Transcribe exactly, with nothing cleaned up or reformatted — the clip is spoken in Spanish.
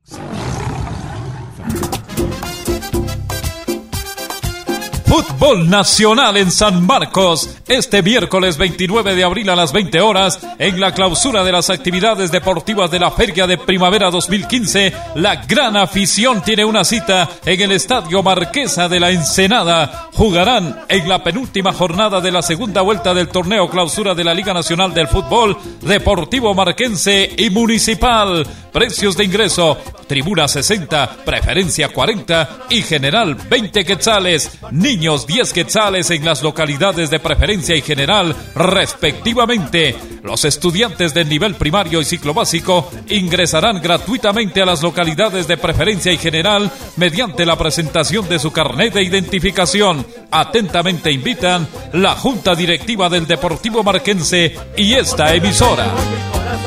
Fútbol Nacional en San Marcos, este miércoles veintinueve de abril a las veinte horas, en la clausura de las actividades deportivas de la Feria de Primavera dos mil quince, la gran afición tiene una cita en el Estadio Marquesa de la Ensenada. Jugarán en la penúltima jornada de la segunda vuelta del torneo clausura de la Liga Nacional del Fútbol, Deportivo Marquense y Municipal. Precios de ingreso: tribuna sesenta, preferencia cuarenta y general veinte quetzales. Niños diez quetzales en las localidades de preferencia y general respectivamente. Los estudiantes del nivel primario y ciclo básico ingresarán gratuitamente a las localidades de preferencia y general mediante la presentación de su carnet de identificación. Atentamente invitan la Junta Directiva del Deportivo Marquense y esta emisora.